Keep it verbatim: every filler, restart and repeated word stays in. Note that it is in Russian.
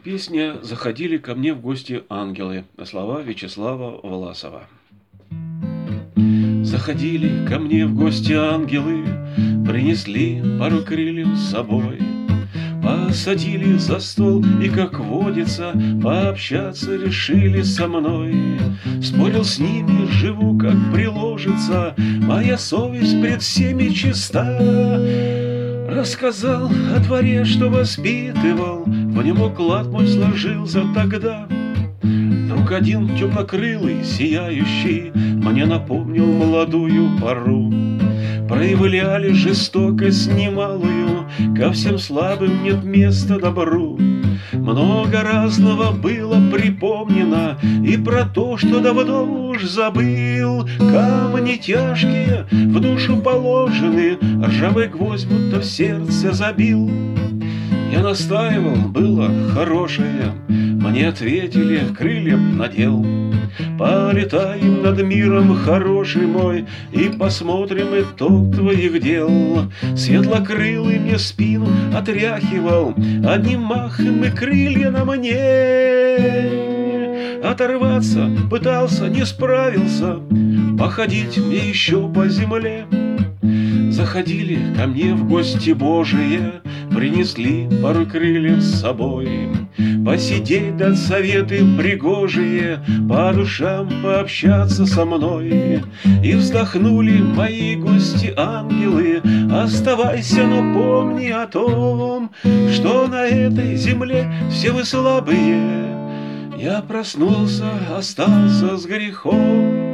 Песня «Заходили ко мне в гости ангелы» на слова Вячеслава Власова. Заходили ко мне в гости ангелы, принесли пару крыльев с собой, посадили за стол и, как водится, пообщаться решили со мной. Спорил с ними, живу как приложится, моя совесть пред всеми чиста. Рассказал о дворе, что воспитывал, в нем уклад мой сложился тогда. Вдруг один темнокрылый, сияющий, мне напомнил молодую пору. Проявляли жестокость немалую, ко всем слабым нет места добру. Много разного было припомнено, и про то, что давно уж забыл. Камни тяжкие в душу положены, ржавый гвоздь будто в сердце забил. Я настаивал, было хорошее, мне ответили, крылья надел. Полетаем над миром, хороший мой, и посмотрим итог твоих дел. Светлокрылый мне спину отряхивал, одним махом и крылья на мне. Оторваться пытался, не справился, походить мне еще по земле. Заходили ко мне в гости Божие, принесли пару крыльев с собой, посидеть дать советы пригожие, по душам пообщаться со мной. И вздохнули мои гости ангелы: оставайся, но помни о том, что на этой земле все вы слабые. Я проснулся, остался с грехом.